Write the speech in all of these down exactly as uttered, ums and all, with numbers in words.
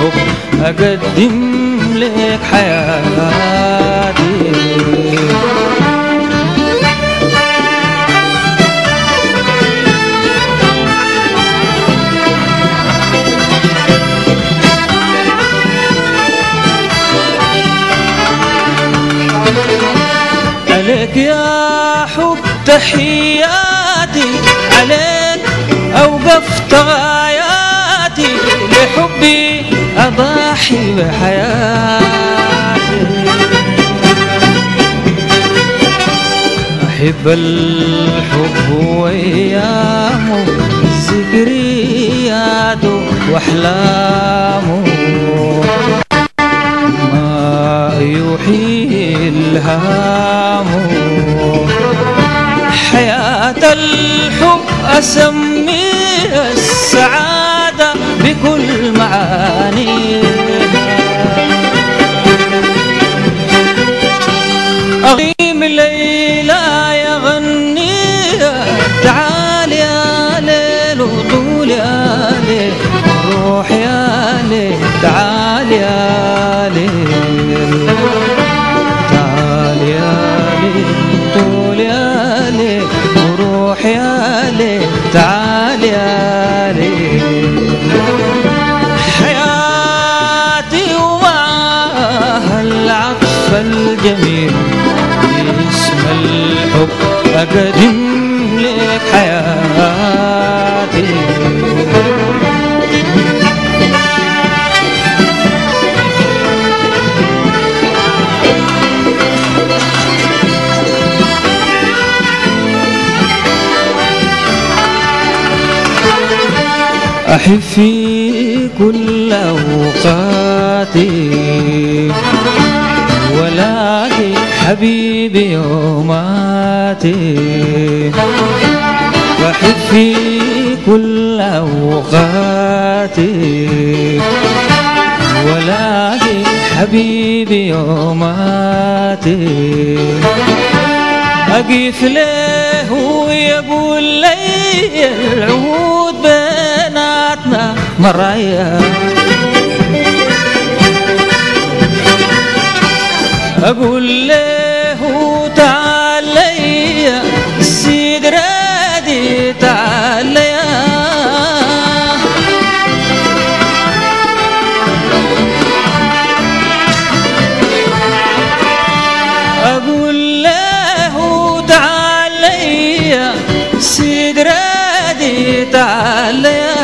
الحب أقدم لك حياتي. عليك يا حب تحياتي، عليك أوقفت غاياتي، لحبي أضحي بحياتي. أحب الحب وأيامه، ذكرياته وأحلامه، ما يحيي الهام. حياة الحب أسميها السعادة بكل معانيها. أغيم ليلى يغنيها، تعال يا ليل وطول يا ليل، روح يا ليل تعال يا ليل، تعال يا ليل طول يا ليل، وروح يا ليل تعال يا ليل. حياتي ومعها العطف الجميل، باسم الحب أقدم لك حياتي. أحب في كل أوقاتي، ولاقي حبيبي يوماتي. أحب في كل أوقاتي، ولاقي حبيبي يوماتي. أقف له ويقول لي العهود بيناتنا مرايا، أقول له تعال يا سيد رادي تعال يا، أقول له تعال يا سيد رادي تعال يا.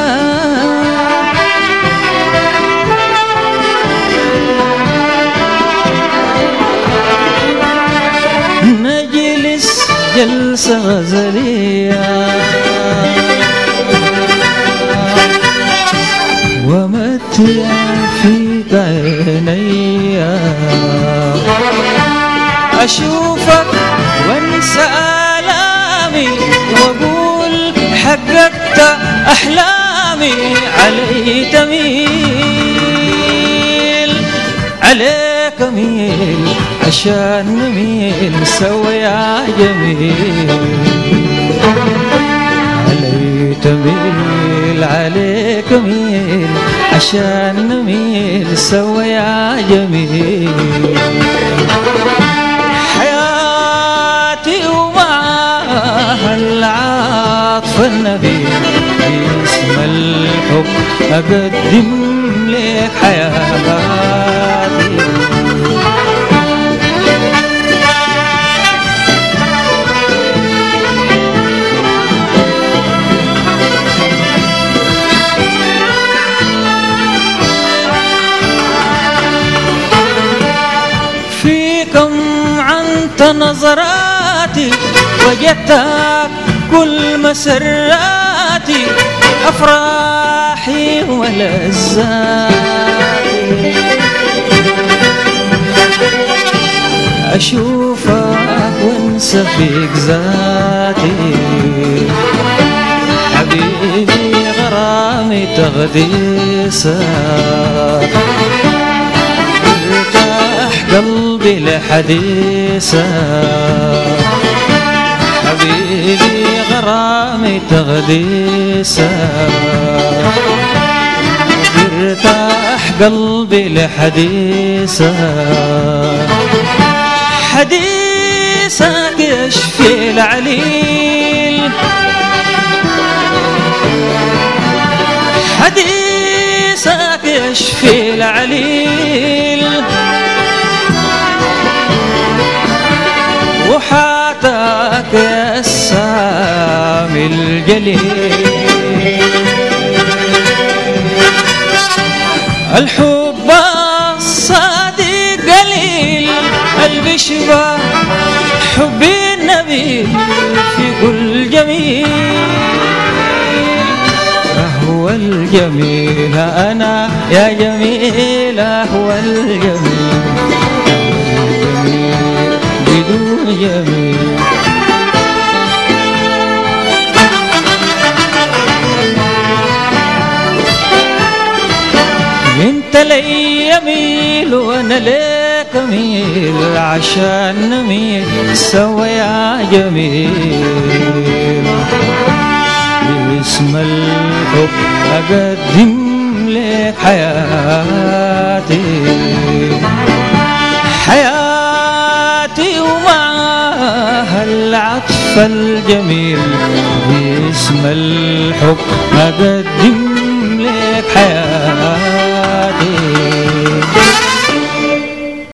نجلس جلسة غزلية، ومتع فيك عيني، أشوفك وانسى آلامي، وأقول حققت أحلامي. علي تميل عليك ميل، عشان نميل سوا يا جميل. علي تميل عليك ميل، عشان نميل سوا يا جميل. حياتي ومعها العاطف النبيل، باسم الحب أقدم لك حياتي. فيكم عنت نظراتي، وجدتك كل مسراتي، أفراحي ولذاتي. أشوفك وانسى فيك ذاتي، حبيبي غرامي تغديسك، ارتاح قلبي لحديثك. حبيبي غرامي تغديسك، وارتاح قلبي لحديثك، حديثك يشفي العليل، حديثك يشفي العليل، وحاتك يا السامي الجليل. الحب الصادق قليل، قلبي شبه حب النبي في كل جميل. هو الجميل أنا يا جميل، هو الجميل بدون جميل. انت لي يميل وانا ليك اميل، عشان نميل سوا يا جميل. باسم الحب اقدم لك حياتي، حياتي ومعها العطف الجميل. باسم الحب اقدم